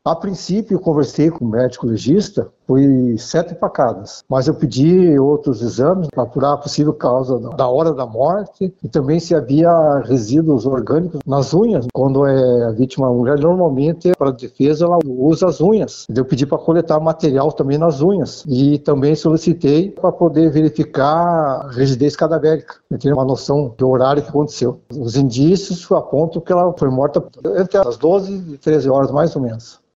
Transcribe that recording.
A princípio, eu conversei com o médico legista, foi 7 facadas, mas eu pedi outros exames para apurar a possível causa da hora da morte e também se havia resíduos orgânicos nas unhas. Quando é a vítima mulher, normalmente, para a defesa, ela usa as unhas. Eu pedi para coletar material também nas unhas e também solicitei para poder verificar a rigidez cadavérica, para ter uma noção do horário que aconteceu. Os indícios apontam que ela foi morta entre as 12 e 13 horas, mais ou menos.